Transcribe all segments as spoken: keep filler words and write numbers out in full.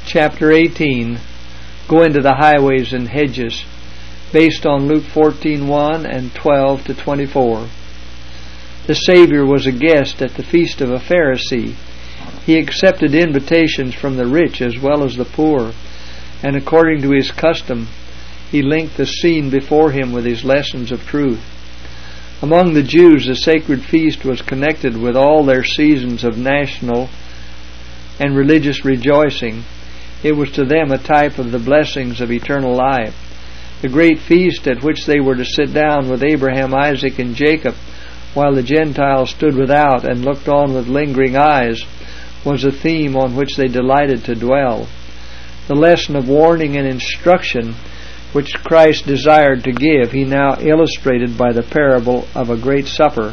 chapter eighteen, go into the highways and hedges, based on Luke fourteen one and twelve to twenty-four. The Savior was a guest at the feast of a Pharisee. He accepted invitations from the rich as well as the poor, and according to his custom, he linked the scene before him with his lessons of truth. Among the Jews, the sacred feast was connected with all their seasons of national and religious rejoicing. It was to them a type of the blessings of eternal life. The great feast at which they were to sit down with Abraham, Isaac, and Jacob, while the Gentiles stood without and looked on with lingering eyes, was a theme on which they delighted to dwell. The lesson of warning and instruction which Christ desired to give, he now illustrated by the parable of a great supper.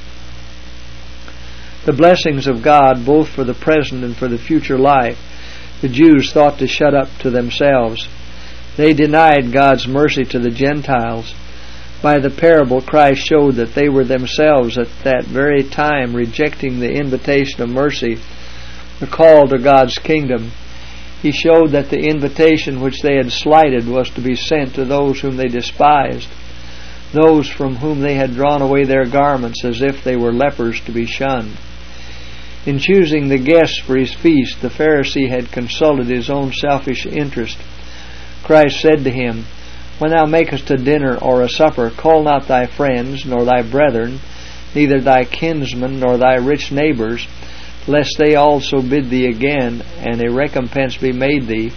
The blessings of God, both for the present and for the future life, the Jews thought to shut up to themselves. They denied God's mercy to the Gentiles. By the parable, Christ showed that they were themselves at that very time rejecting the invitation of mercy, the call to God's kingdom. He showed that the invitation which they had slighted was to be sent to those whom they despised, those from whom they had drawn away their garments as if they were lepers to be shunned. In choosing the guests for his feast, the Pharisee had consulted his own selfish interest. Christ said to him, "When thou makest a dinner or a supper, call not thy friends, nor thy brethren, neither thy kinsmen, nor thy rich neighbors, lest they also bid thee again, and a recompense be made thee.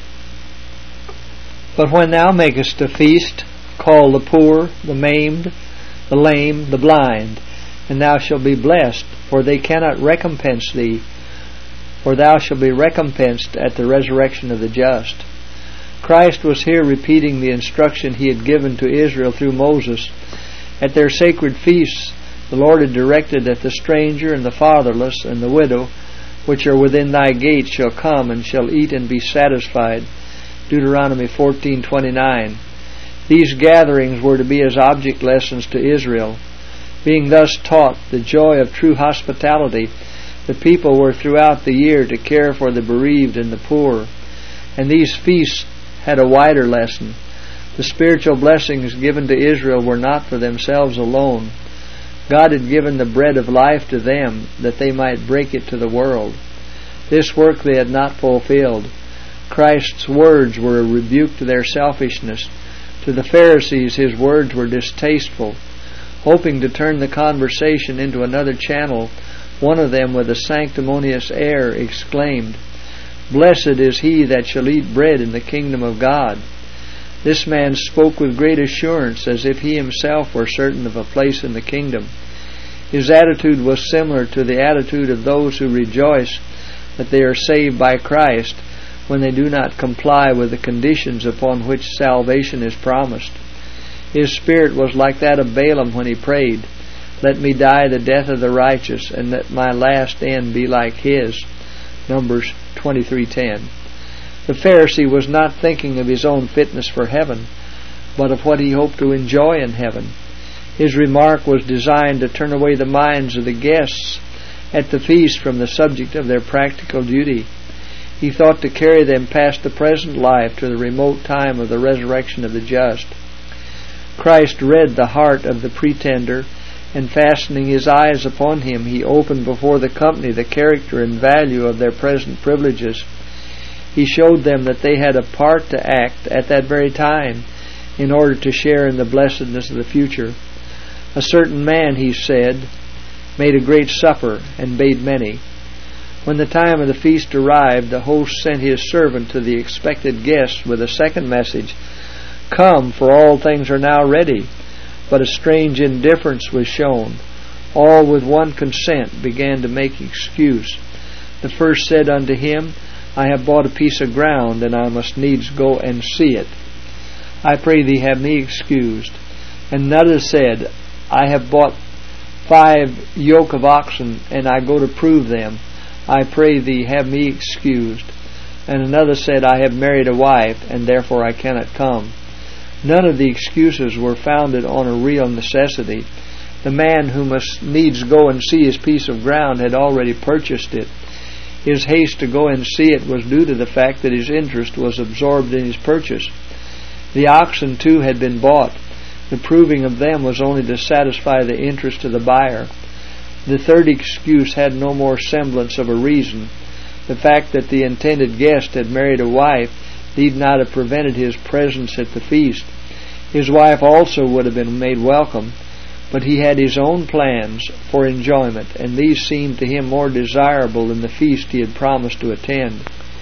But when thou makest a feast, call the poor, the maimed, the lame, the blind, and thou shalt be blessed, for they cannot recompense thee, for thou shalt be recompensed at the resurrection of the just." Christ was here repeating the instruction he had given to Israel through Moses. At their sacred feasts, the Lord had directed that the stranger and the fatherless and the widow, which are within thy gates, shall come and shall eat and be satisfied. Deuteronomy fourteen twenty-nine. These gatherings were to be as object lessons to Israel. Being thus taught the joy of true hospitality, the people were throughout the year to care for the bereaved and the poor. And these feasts had a wider lesson. The spiritual blessings given to Israel were not for themselves alone. God had given the bread of life to them, that they might break it to the world. This work they had not fulfilled. Christ's words were a rebuke to their selfishness. To the Pharisees, his words were distasteful. Hoping to turn the conversation into another channel, one of them, with a sanctimonious air, exclaimed, "Blessed is he that shall eat bread in the kingdom of God." This man spoke with great assurance, as if he himself were certain of a place in the kingdom. His attitude was similar to the attitude of those who rejoice that they are saved by Christ when they do not comply with the conditions upon which salvation is promised. His spirit was like that of Balaam when he prayed, "Let me die the death of the righteous, and let my last end be like his." Numbers twenty-three ten. The Pharisee was not thinking of his own fitness for heaven, but of what he hoped to enjoy in heaven. His remark was designed to turn away the minds of the guests at the feast from the subject of their practical duty. He thought to carry them past the present life to the remote time of the resurrection of the just. Christ read the heart of the pretender, and fastening his eyes upon him, he opened before the company the character and value of their present privileges. He showed them that they had a part to act at that very time in order to share in the blessedness of the future. A certain man, he said, made a great supper and bade many. When the time of the feast arrived, the host sent his servant to the expected guests with a second message, "Come, for all things are now ready." But a strange indifference was shown. All with one consent began to make excuse. The first said unto him, "I have bought a piece of ground, and I must needs go and see it. I pray thee have me excused." And another said, "I have bought five yoke of oxen, and I go to prove them. I pray thee have me excused." And another said, "I have married a wife, and therefore I cannot come." None of the excuses were founded on a real necessity. The man who must needs go and see his piece of ground had already purchased it. His haste to go and see it was due to the fact that his interest was absorbed in his purchase. The oxen, too, had been bought. The proving of them was only to satisfy the interest of the buyer. The third excuse had no more semblance of a reason. The fact that the intended guest had married a wife need not have prevented his presence at the feast. His wife also would have been made welcome, but he had his own plans for enjoyment, and these seemed to him more desirable than the feast he had promised to attend.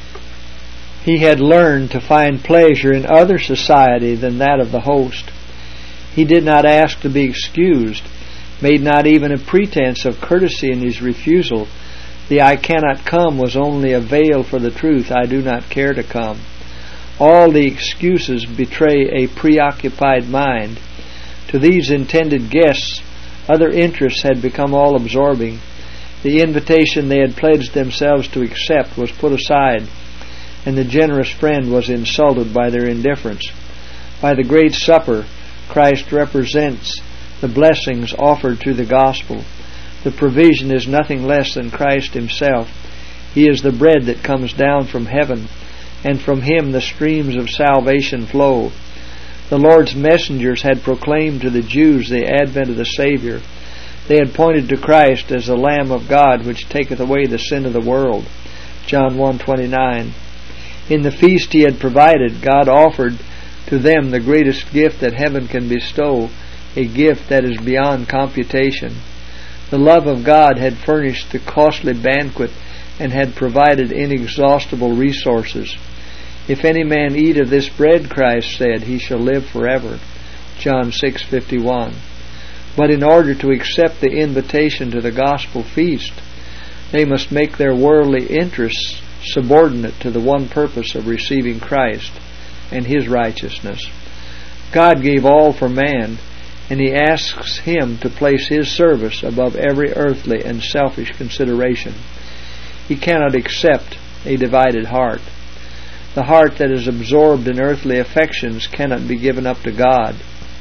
He had learned to find pleasure in other society than that of the host. He did not ask to be excused, made not even a pretense of courtesy in his refusal. The "I cannot come" was only a veil for the truth, "I do not care to come." All the excuses betray a preoccupied mind. To these intended guests, other interests had become all-absorbing. The invitation they had pledged themselves to accept was put aside, and the generous friend was insulted by their indifference. By the great supper, Christ represents the blessings offered through the gospel. The provision is nothing less than Christ Himself. He is the bread that comes down from heaven, and from Him the streams of salvation flow. The Lord's messengers had proclaimed to the Jews the advent of the Savior. They had pointed to Christ as the Lamb of God which taketh away the sin of the world. John one twenty-nine. In the feast He had provided, God offered to them the greatest gift that heaven can bestow, a gift that is beyond computation. The love of God had furnished the costly banquet and had provided inexhaustible resources. If any man eat of this bread, Christ said, he shall live forever. John six fifty-one. But in order to accept the invitation to the gospel feast, they must make their worldly interests subordinate to the one purpose of receiving Christ and His righteousness. God gave all for man, and He asks him to place His service above every earthly and selfish consideration. He cannot accept a divided heart. The heart that is absorbed in earthly affections cannot be given up to God.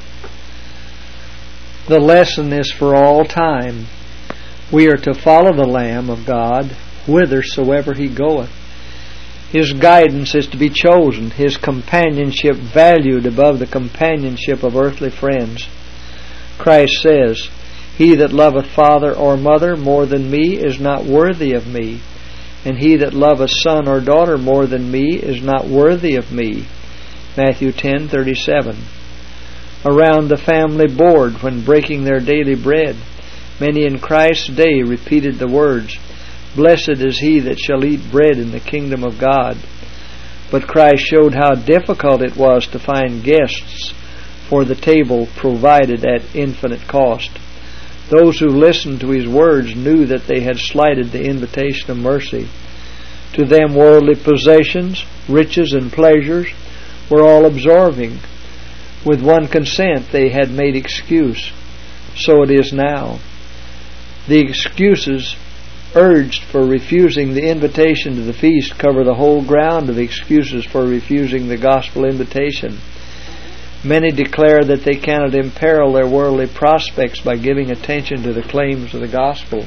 The lesson is for all time. We are to follow the Lamb of God whithersoever He goeth. His guidance is to be chosen, His companionship valued above the companionship of earthly friends. Christ says, He that loveth father or mother more than me is not worthy of me, and he that loveth son or daughter more than me is not worthy of me. Matthew ten thirty-seven. Around the family board, when breaking their daily bread, many in Christ's day repeated the words, Blessed is he that shall eat bread in the kingdom of God. But Christ showed how difficult it was to find guests for the table provided at infinite cost. Those who listened to His words knew that they had slighted the invitation of mercy. To them worldly possessions, riches, and pleasures were all absorbing. With one consent they had made excuse. So it is now. The excuses urged for refusing the invitation to the feast cover the whole ground of excuses for refusing the gospel invitation. Many declare that they cannot imperil their worldly prospects by giving attention to the claims of the gospel.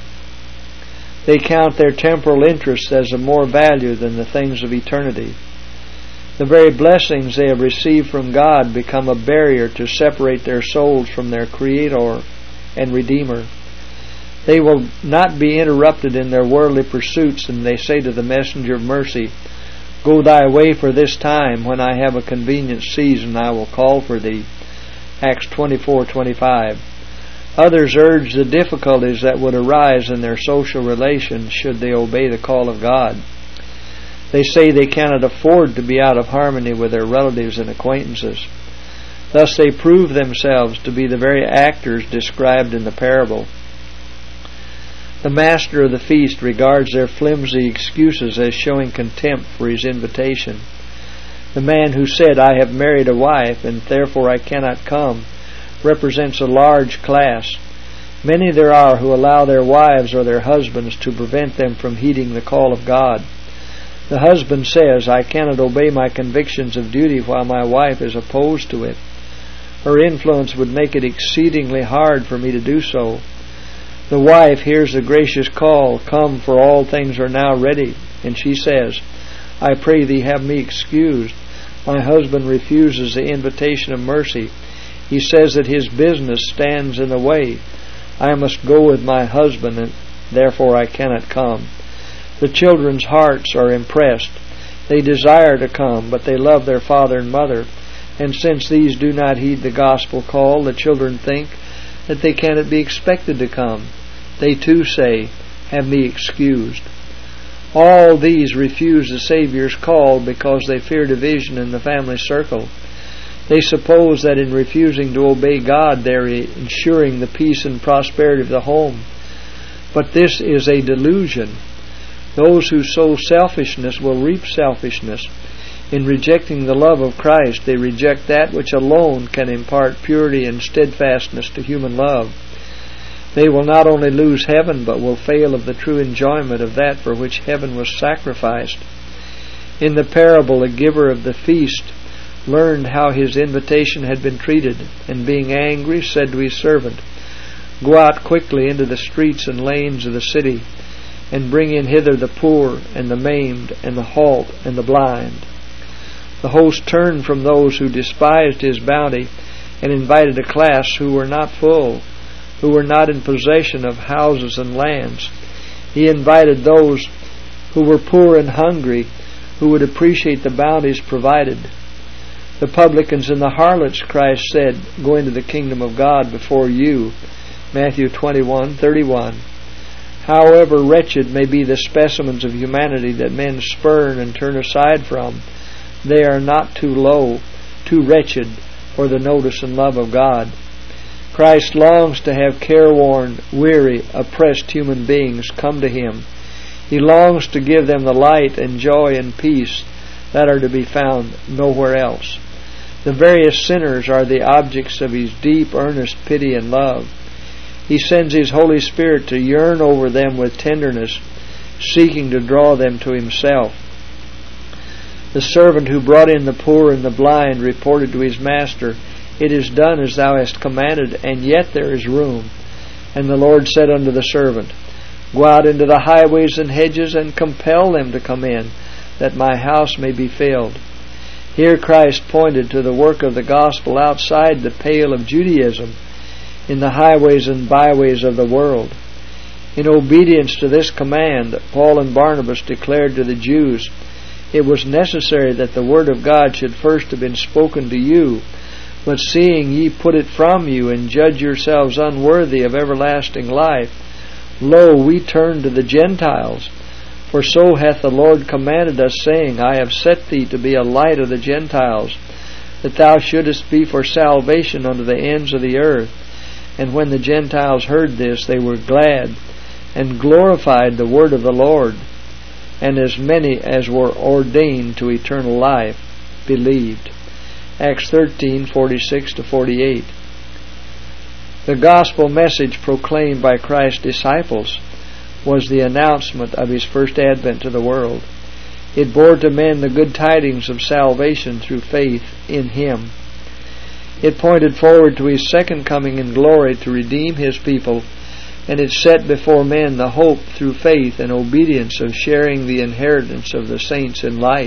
They count their temporal interests as of more value than the things of eternity. The very blessings they have received from God become a barrier to separate their souls from their Creator and Redeemer. They will not be interrupted in their worldly pursuits, and they say to the messenger of mercy, Go thy way for this time, when I have a convenient season I will call for thee. Acts twenty-four twenty-five. Others urge the difficulties that would arise in their social relations should they obey the call of God. They say they cannot afford to be out of harmony with their relatives and acquaintances. Thus they prove themselves to be the very actors described in the parable. The master of the feast regards their flimsy excuses as showing contempt for his invitation. The man who said, I have married a wife, and therefore I cannot come, represents a large class. Many there are who allow their wives or their husbands to prevent them from heeding the call of God. The husband says, I cannot obey my convictions of duty while my wife is opposed to it. Her influence would make it exceedingly hard for me to do so. The wife hears the gracious call, "Come, for all things are now ready." And she says, "I pray thee, have me excused. My husband refuses the invitation of mercy. He says that his business stands in the way. I must go with my husband, and therefore I cannot come." The children's hearts are impressed. They desire to come, but they love their father and mother. And since these do not heed the gospel call, the children think that they cannot be expected to come. They too say, "Have me excused." All these refuse the Savior's call because they fear division in the family circle. They suppose that in refusing to obey God they are ensuring the peace and prosperity of the home. But this is a delusion. Those who sow selfishness will reap selfishness. In rejecting the love of Christ, they reject that which alone can impart purity and steadfastness to human love. They will not only lose heaven, but will fail of the true enjoyment of that for which heaven was sacrificed. In the parable, the giver of the feast learned how his invitation had been treated, and being angry, said to his servant, "Go out quickly into the streets and lanes of the city, and bring in hither the poor, and the maimed, and the halt, and the blind." The host turned from those who despised his bounty, and invited a class who were not full, who were not in possession of houses and lands. He invited those who were poor and hungry, who would appreciate the bounties provided. The publicans and the harlots, Christ said, go into the kingdom of God before you. Matthew twenty-one thirty-one. However wretched may be the specimens of humanity that men spurn and turn aside from, they are not too low, too wretched for the notice and love of God. Christ longs to have careworn, weary, oppressed human beings come to Him. He longs to give them the light and joy and peace that are to be found nowhere else. The various sinners are the objects of His deep, earnest pity and love. He sends His Holy Spirit to yearn over them with tenderness, seeking to draw them to Himself. The servant who brought in the poor and the blind reported to his master, "It is done as thou hast commanded, and yet there is room." And the Lord said unto the servant, "Go out into the highways and hedges, and compel them to come in, that my house may be filled." Here Christ pointed to the work of the gospel outside the pale of Judaism, in the highways and byways of the world. In obedience to this command, Paul and Barnabas declared to the Jews, "It was necessary that the word of God should first have been spoken to you, but seeing ye put it from you, and judge yourselves unworthy of everlasting life, lo, we turn to the Gentiles. For so hath the Lord commanded us, saying, I have set thee to be a light of the Gentiles, that thou shouldest be for salvation unto the ends of the earth." And when the Gentiles heard this, they were glad, and glorified the word of the Lord. And as many as were ordained to eternal life believed. Acts thirteen forty-six to forty-eight. The gospel message proclaimed by Christ's disciples was the announcement of His first advent to the world. It bore to men the good tidings of salvation through faith in Him. It pointed forward to His second coming in glory to redeem His people, and it set before men the hope through faith and obedience of sharing the inheritance of the saints in light.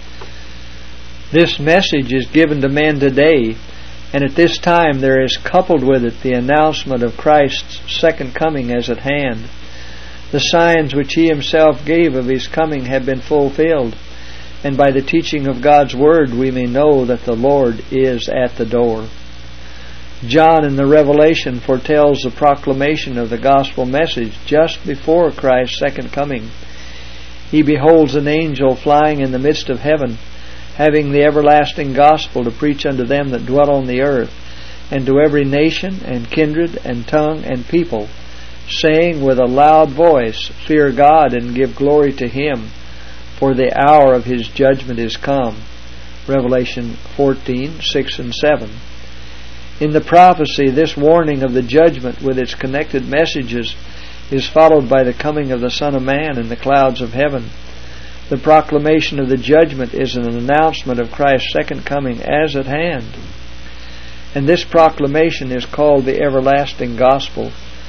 This message is given to men today, and at this time there is coupled with it the announcement of Christ's second coming as at hand. The signs which He Himself gave of His coming have been fulfilled, and by the teaching of God's Word we may know that the Lord is at the door. John in the Revelation foretells the proclamation of the gospel message just before Christ's second coming. He beholds an angel flying in the midst of heaven, having the everlasting gospel to preach unto them that dwell on the earth, and to every nation and kindred and tongue and people, saying with a loud voice, Fear God and give glory to Him, for the hour of His judgment is come. Revelation fourteen six and seven. In the prophecy, this warning of the judgment with its connected messages is followed by the coming of the Son of Man in the clouds of heaven. The proclamation of the judgment is an announcement of Christ's second coming as at hand. And this proclamation is called the everlasting gospel.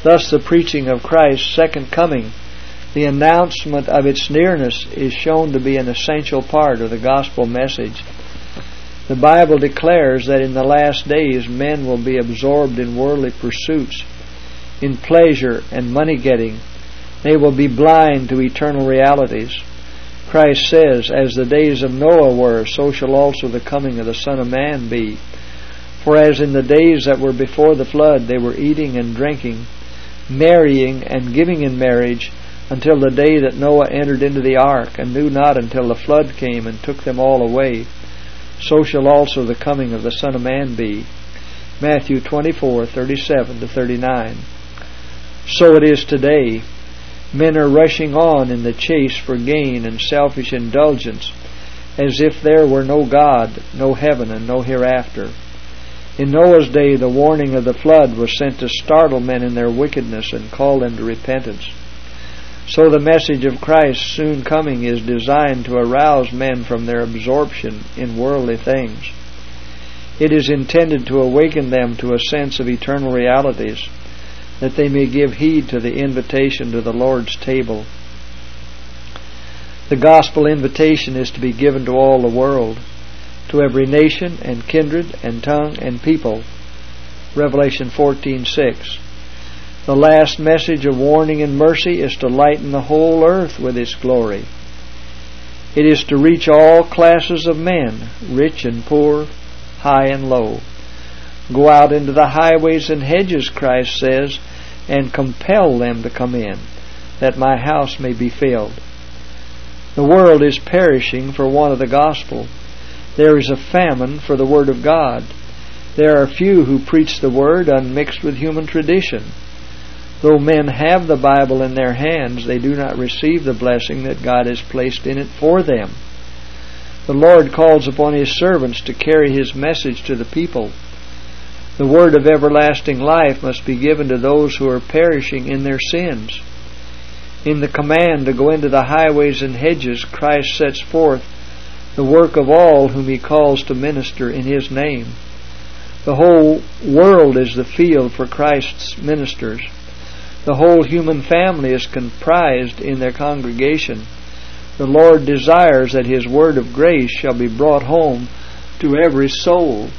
Thus the preaching of Christ's second coming, the announcement of its nearness, is shown to be an essential part of the gospel message. The Bible declares that in the last days men will be absorbed in worldly pursuits, in pleasure and money-getting. They will be blind to eternal realities. Christ says, "As the days of Noah were, so shall also the coming of the Son of Man be. For as in the days that were before the flood, they were eating and drinking, marrying and giving in marriage, until the day that Noah entered into the ark, and knew not until the flood came and took them all away, so shall also the coming of the Son of Man be." Matthew twenty-four, thirty-seven to thirty-nine. So it is today. Men are rushing on in the chase for gain and selfish indulgence, as if there were no God, no heaven, and no hereafter. In Noah's day, the warning of the flood was sent to startle men in their wickedness and call them to repentance. So the message of Christ's soon coming is designed to arouse men from their absorption in worldly things. It is intended to awaken them to a sense of eternal realities, that they may give heed to the invitation to the Lord's table. The gospel invitation is to be given to all the world, to every nation and kindred and tongue and people. Revelation fourteen six. The last message of warning and mercy is to lighten the whole earth with its glory. It is to reach all classes of men, rich and poor, high and low. Go out into the highways and hedges, Christ says, and compel them to come in, that my house may be filled. The world is perishing for want of the gospel. There is a famine for the Word of God. There are few who preach the Word unmixed with human tradition. Though men have the Bible in their hands, they do not receive the blessing that God has placed in it for them. The Lord calls upon His servants to carry His message to the people. The word of everlasting life must be given to those who are perishing in their sins. In the command to go into the highways and hedges, Christ sets forth the work of all whom He calls to minister in His name. The whole world is the field for Christ's ministers. The whole human family is comprised in their congregation. The Lord desires that His word of grace shall be brought home to every soul.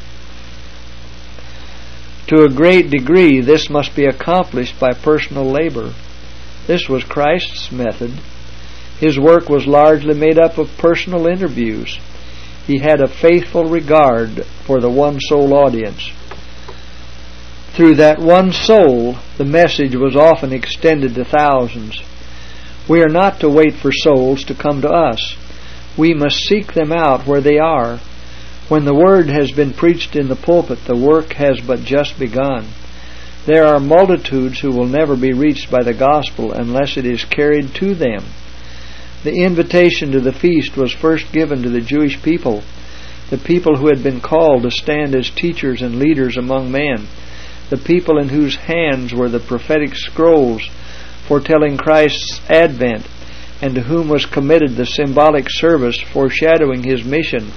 To a great degree, this must be accomplished by personal labor. This was Christ's method. His work was largely made up of personal interviews. He had a faithful regard for the one soul audience. Through that one soul, the message was often extended to thousands. We are not to wait for souls to come to us. We must seek them out where they are. When the word has been preached in the pulpit, the work has but just begun. There are multitudes who will never be reached by the gospel unless it is carried to them. The invitation to the feast was first given to the Jewish people, the people who had been called to stand as teachers and leaders among men, the people in whose hands were the prophetic scrolls foretelling Christ's advent, and to whom was committed the symbolic service foreshadowing His mission.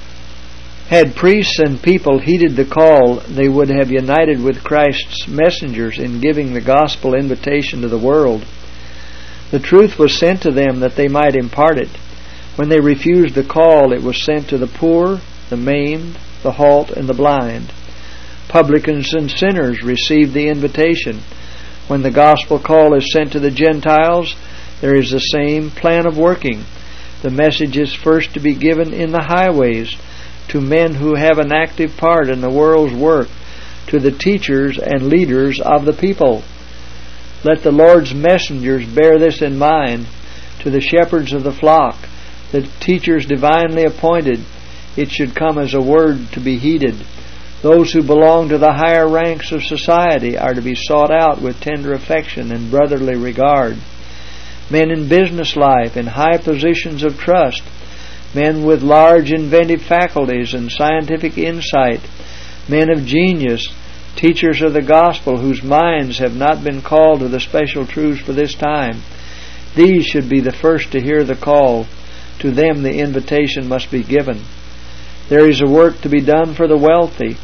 Had priests and people heeded the call, they would have united with Christ's messengers in giving the gospel invitation to the world. The truth was sent to them that they might impart it. When they refused the call, it was sent to the poor, the maimed, the halt, and the blind. Publicans and sinners received the invitation. When the gospel call is sent to the Gentiles, there is the same plan of working. The message is first to be given in the highways, to men who have an active part in the world's work, to the teachers and leaders of the people. Let the Lord's messengers bear this in mind. To the shepherds of the flock, the teachers divinely appointed, it should come as a word to be heeded. Those who belong to the higher ranks of society are to be sought out with tender affection and brotherly regard. Men in business life, in high positions of trust, men with large inventive faculties and scientific insight, men of genius, teachers of the gospel whose minds have not been called to the special truths for this time. These should be the first to hear the call. To them the invitation must be given. There is a work to be done for the wealthy.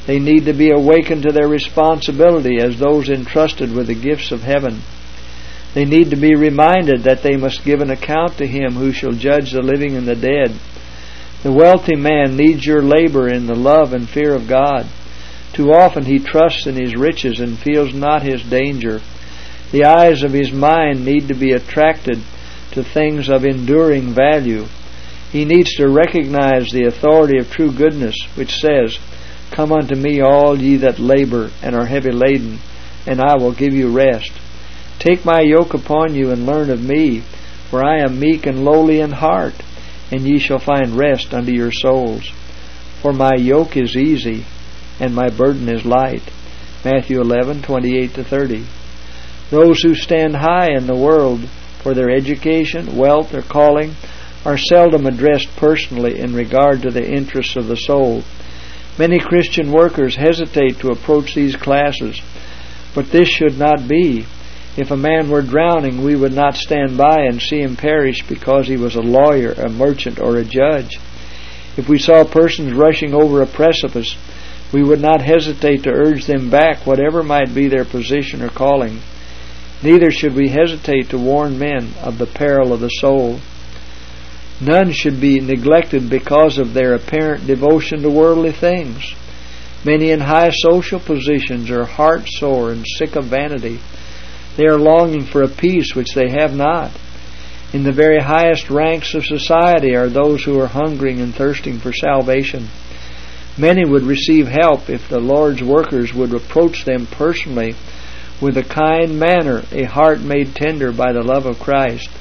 They need to be awakened to their responsibility as those entrusted with the gifts of heaven. They need to be reminded that they must give an account to Him who shall judge the living and the dead. The wealthy man needs your labor in the love and fear of God. Too often he trusts in his riches and feels not his danger. The eyes of his mind need to be attracted to things of enduring value. He needs to recognize the authority of true goodness, which says, "Come unto me, all ye that labor and are heavy laden, and I will give you rest. Take my yoke upon you and learn of me, for I am meek and lowly in heart, and ye shall find rest unto your souls. For my yoke is easy, and my burden is light." Matthew eleven, twenty-eight to thirty. Those who stand high in the world for their education, wealth, or calling are seldom addressed personally in regard to the interests of the soul. Many Christian workers hesitate to approach these classes, but this should not be. If a man were drowning, we would not stand by and see him perish because he was a lawyer, a merchant, or a judge. If we saw persons rushing over a precipice, we would not hesitate to urge them back, whatever might be their position or calling. Neither should we hesitate to warn men of the peril of the soul. None should be neglected because of their apparent devotion to worldly things. Many in high social positions are heart-sore and sick of vanity. They are longing for a peace which they have not. In the very highest ranks of society are those who are hungering and thirsting for salvation. Many would receive help if the Lord's workers would approach them personally with a kind manner, a heart made tender by the love of Christ.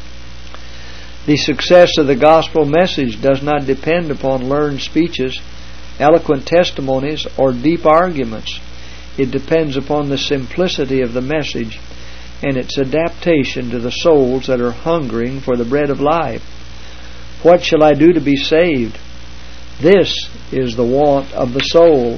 The success of the gospel message does not depend upon learned speeches, eloquent testimonies, or deep arguments. It depends upon the simplicity of the message and its adaptation to the souls that are hungering for the bread of life. What shall I do to be saved? This is the want of the soul.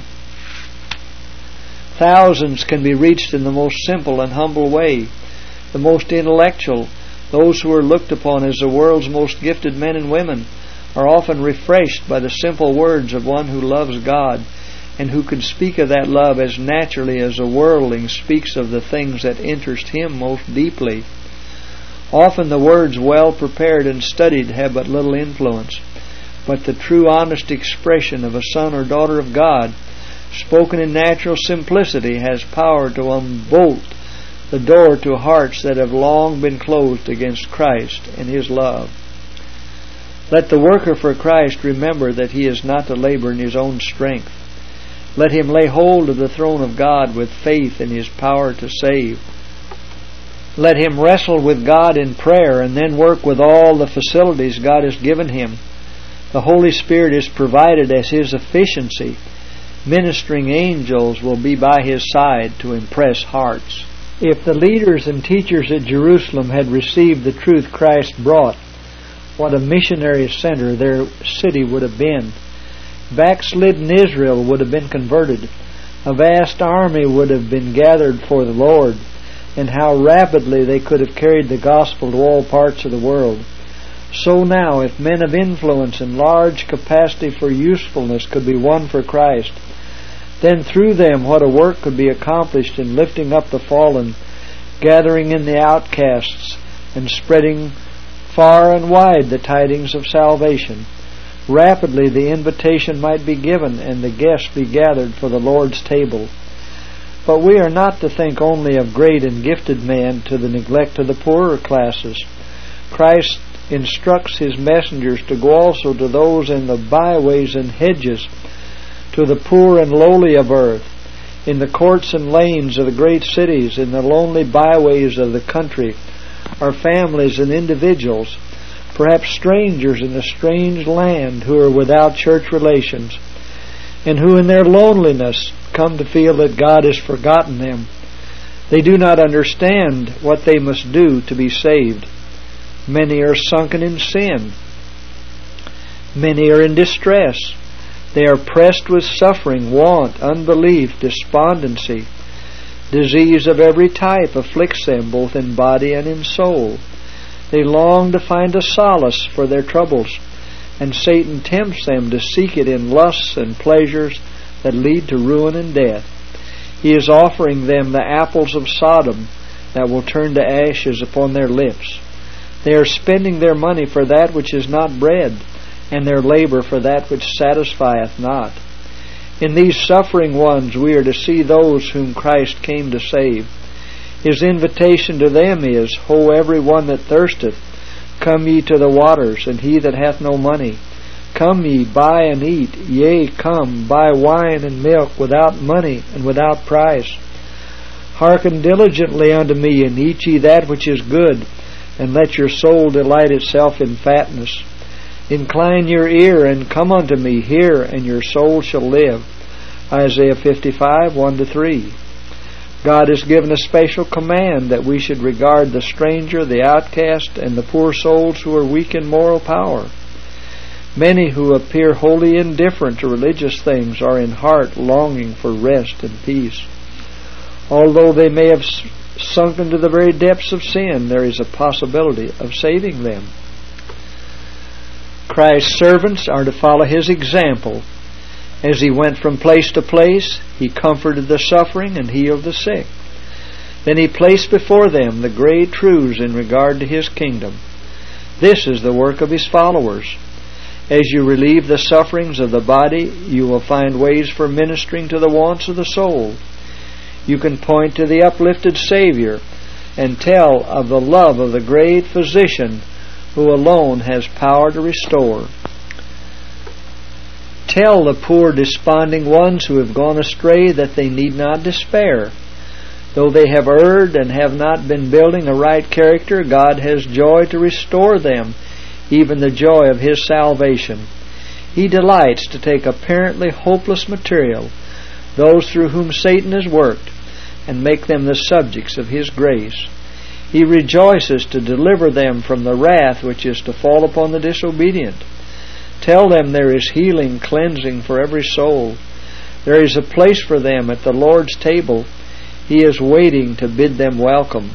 Thousands can be reached in the most simple and humble way. The most intellectual, those who are looked upon as the world's most gifted men and women, are often refreshed by the simple words of one who loves God and who can speak of that love as naturally as a worldling speaks of the things that interest him most deeply. Often the words well prepared and studied have but little influence, but the true honest expression of a son or daughter of God, spoken in natural simplicity, has power to unbolt the door to hearts that have long been closed against Christ and His love. Let the worker for Christ remember that he is not to labor in his own strength. Let him lay hold of the throne of God with faith in His power to save. Let him wrestle with God in prayer and then work with all the facilities God has given him. The Holy Spirit is provided as His efficiency. Ministering angels will be by His side to impress hearts. If the leaders and teachers at Jerusalem had received the truth Christ brought, what a missionary center their city would have been. Backslidden Israel would have been converted. A vast army would have been gathered for the Lord, and how rapidly they could have carried the gospel to all parts of the world. So now, if men of influence and large capacity for usefulness could be won for Christ, then through them what a work could be accomplished in lifting up the fallen, gathering in the outcasts, and spreading far and wide the tidings of salvation. Rapidly the invitation might be given and the guests be gathered for the Lord's table. But we are not to think only of great and gifted men to the neglect of the poorer classes. Christ instructs His messengers to go also to those in the byways and hedges, to the poor and lowly of earth, in the courts and lanes of the great cities, in the lonely byways of the country, are families and individuals, perhaps strangers in a strange land who are without church relations, and who in their loneliness come to feel that God has forgotten them. They do not understand what they must do to be saved. Many are sunken in sin. Many are in distress. They are pressed with suffering, want, unbelief, despondency. Disease of every type afflicts them both in body and in soul. They long to find a solace for their troubles, and Satan tempts them to seek it in lusts and pleasures that lead to ruin and death. He is offering them the apples of Sodom that will turn to ashes upon their lips. They are spending their money for that which is not bread, and their labor for that which satisfieth not. In these suffering ones we are to see those whom Christ came to save. His invitation to them is, Ho, every one that thirsteth, come ye to the waters, and he that hath no money, come ye, buy and eat. Yea, come, buy wine and milk without money and without price. Hearken diligently unto me, and eat ye that which is good, and let your soul delight itself in fatness. Incline your ear, and come unto me, hear, and your soul shall live. Isaiah fifty-five, one to three. God has given a special command that we should regard the stranger, the outcast, and the poor souls who are weak in moral power. Many who appear wholly indifferent to religious things are in heart longing for rest and peace. Although they may have sunk into the very depths of sin, there is a possibility of saving them. Christ's servants are to follow His example. As He went from place to place, He comforted the suffering and healed the sick. Then He placed before them the great truths in regard to His kingdom. This is the work of His followers. As you relieve the sufferings of the body, you will find ways for ministering to the wants of the soul. You can point to the uplifted Savior and tell of the love of the great Physician who alone has power to restore. Tell the poor desponding ones who have gone astray that they need not despair. Though they have erred and have not been building a right character, God has joy to restore them, even the joy of His salvation. He delights to take apparently hopeless material, those through whom Satan has worked, and make them the subjects of His grace. He rejoices to deliver them from the wrath which is to fall upon the disobedient. Tell them there is healing, cleansing for every soul. There is a place for them at the Lord's table. He is waiting to bid them welcome.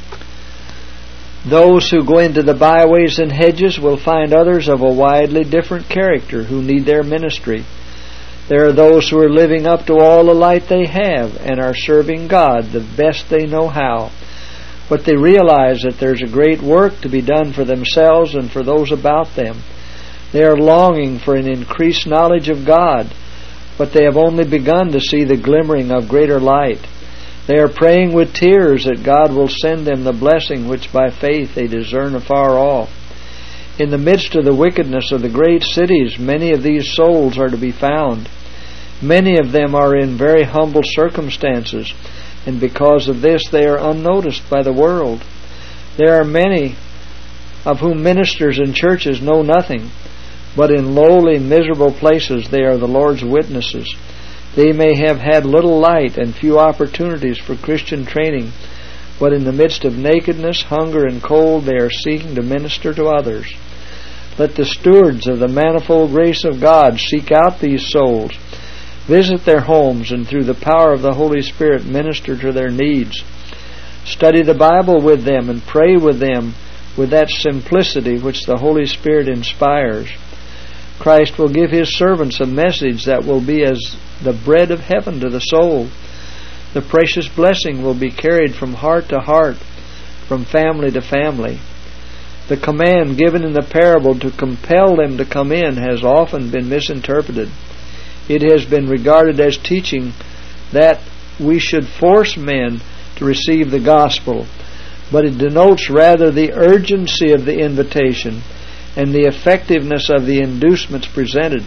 Those who go into the byways and hedges will find others of a widely different character who need their ministry. There are those who are living up to all the light they have and are serving God the best they know how. But they realize that there's a great work to be done for themselves and for those about them. They are longing for an increased knowledge of God, but they have only begun to see the glimmering of greater light. They are praying with tears that God will send them the blessing which by faith they discern afar off. In the midst of the wickedness of the great cities, many of these souls are to be found. Many of them are in very humble circumstances, and because of this they are unnoticed by the world. There are many of whom ministers and churches know nothing, but in lowly, miserable places they are the Lord's witnesses. They may have had little light and few opportunities for Christian training, but in the midst of nakedness, hunger, and cold they are seeking to minister to others. Let the stewards of the manifold grace of God seek out these souls, visit their homes, and through the power of the Holy Spirit minister to their needs. Study the Bible with them and pray with them with that simplicity which the Holy Spirit inspires. Christ will give His servants a message that will be as the bread of heaven to the soul. The precious blessing will be carried from heart to heart, from family to family. The command given in the parable to compel them to come in has often been misinterpreted. It has been regarded as teaching that we should force men to receive the gospel, but it denotes rather the urgency of the invitation and the effectiveness of the inducements presented.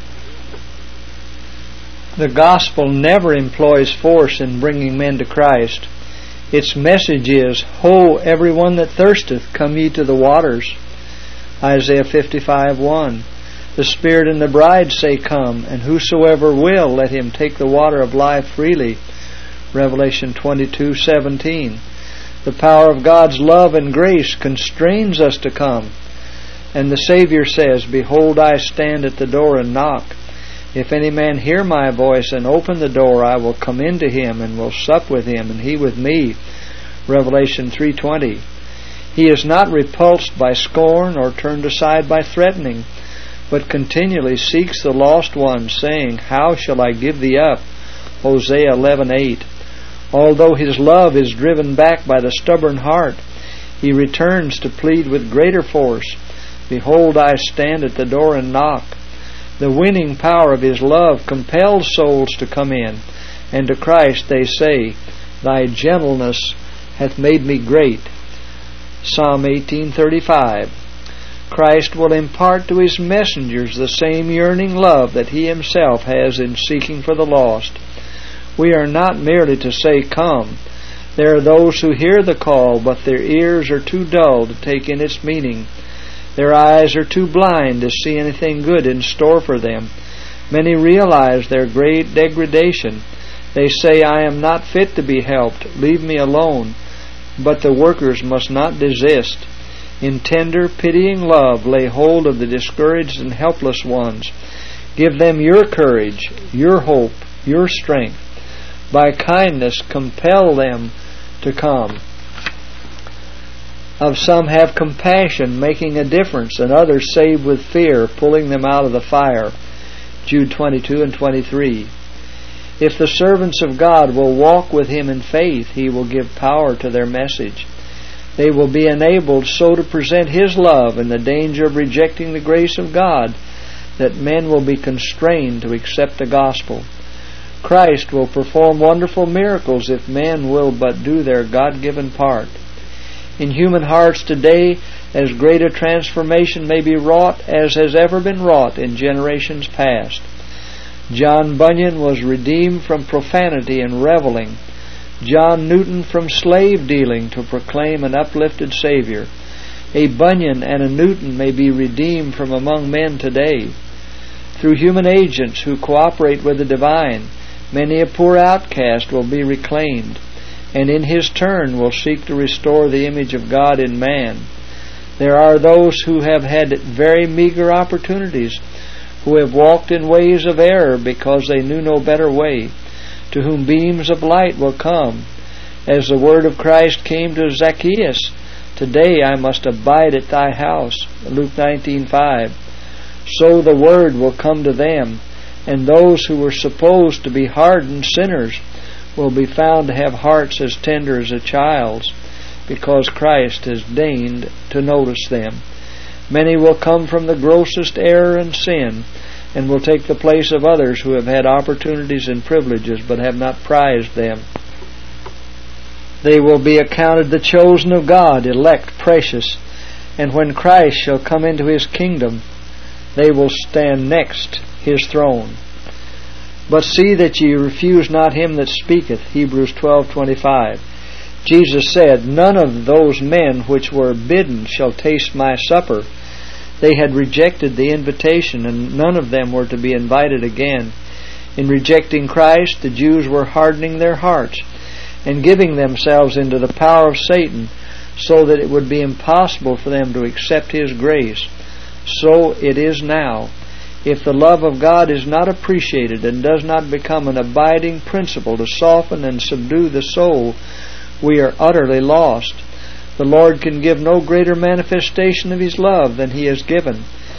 The gospel never employs force in bringing men to Christ. Its message is, Ho, every one that thirsteth, come ye to the waters. Isaiah fifty-five, one. The Spirit and the bride say, Come, and whosoever will, let him take the water of life freely. Revelation twenty-two, seventeen. The power of God's love and grace constrains us to come. And the Savior says, Behold, I stand at the door and knock. If any man hear my voice and open the door, I will come into him and will sup with him, and he with me. Revelation three twenty. He is not repulsed by scorn or turned aside by threatening, but continually seeks the lost one, saying, How shall I give thee up? Hosea eleven eight. Although his love is driven back by the stubborn heart, he returns to plead with greater force. Behold, I stand at the door and knock. The winning power of his love compels souls to come in, and to Christ they say, Thy gentleness hath made me great. Psalm eighteen thirty-five. Christ will impart to his messengers the same yearning love that he himself has in seeking for the lost. We are not merely to say, Come. There are those who hear the call, but their ears are too dull to take in its meaning. Their eyes are too blind to see anything good in store for them. Many realize their great degradation. They say, I am not fit to be helped. Leave me alone. But the workers must not desist. In tender, pitying love, lay hold of the discouraged and helpless ones. Give them your courage, your hope, your strength. By kindness, compel them to come. Of some have compassion, making a difference, and others save with fear, pulling them out of the fire. Jude twenty-two and twenty-three. If the servants of God will walk with him in faith, he will give power to their message. They will be enabled so to present his love in the danger of rejecting the grace of God that men will be constrained to accept the gospel. Christ will perform wonderful miracles if men will but do their God-given part. In human hearts today, as great a transformation may be wrought as has ever been wrought in generations past. John Bunyan was redeemed from profanity and reveling. John Newton from slave dealing to proclaim an uplifted Savior. A Bunyan and a Newton may be redeemed from among men today. Through human agents who cooperate with the divine, many a poor outcast will be reclaimed, and in his turn will seek to restore the image of God in man. There are those who have had very meager opportunities, who have walked in ways of error because they knew no better way, to whom beams of light will come. As the word of Christ came to Zacchaeus, Today I must abide at thy house, Luke nineteen five. So the word will come to them, and those who were supposed to be hardened sinners will be found to have hearts as tender as a child's, because Christ has deigned to notice them. Many will come from the grossest error and sin, and will take the place of others who have had opportunities and privileges but have not prized them. They will be accounted the chosen of God, elect, precious, and when Christ shall come into his kingdom, they will stand next his throne. But see that ye refuse not him that speaketh, Hebrews twelve twenty-five. Jesus said, None of those men which were bidden shall taste my supper. They had rejected the invitation, and none of them were to be invited again. In rejecting Christ, the Jews were hardening their hearts and giving themselves into the power of Satan, so that it would be impossible for them to accept his grace. So it is now. If the love of God is not appreciated and does not become an abiding principle to soften and subdue the soul, we are utterly lost. The Lord can give no greater manifestation of his love than he has given.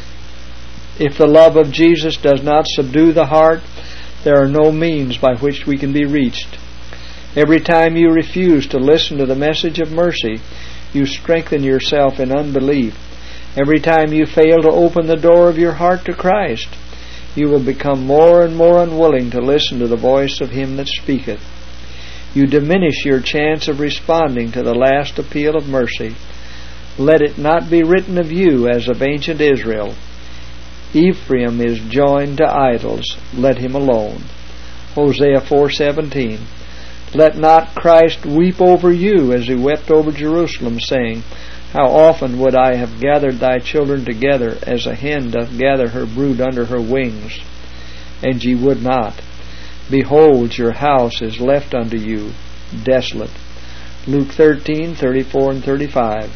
If the love of Jesus does not subdue the heart, there are no means by which we can be reached. Every time you refuse to listen to the message of mercy, you strengthen yourself in unbelief. Every time you fail to open the door of your heart to Christ, you will become more and more unwilling to listen to the voice of him that speaketh. You diminish your chance of responding to the last appeal of mercy. Let it not be written of you as of ancient Israel, Ephraim is joined to idols, let him alone. Hosea four seventeen. Let not Christ weep over you as he wept over Jerusalem, saying, How often would I have gathered thy children together, as a hen doth gather her brood under her wings? And ye would not. Behold, your house is left unto you desolate. Luke thirteen thirty-four and thirty-five.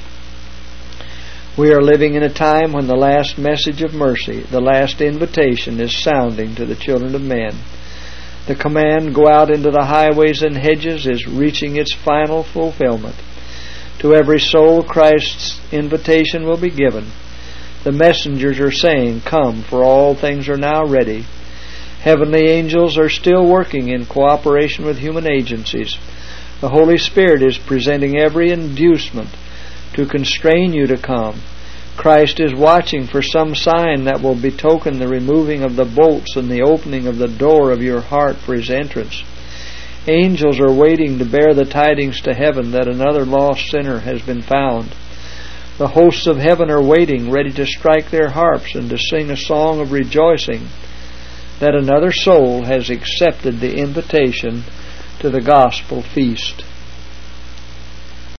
We are living in a time when the last message of mercy, the last invitation, is sounding to the children of men. The command, go out into the highways and hedges, is reaching its final fulfillment. To every soul, Christ's invitation will be given. The messengers are saying, "Come, for all things are now ready." Heavenly angels are still working in cooperation with human agencies. The Holy Spirit is presenting every inducement to constrain you to come. Christ is watching for some sign that will betoken the removing of the bolts and the opening of the door of your heart for His entrance. Angels are waiting to bear the tidings to heaven that another lost sinner has been found. The hosts of heaven are waiting, ready to strike their harps and to sing a song of rejoicing that another soul has accepted the invitation to the gospel feast.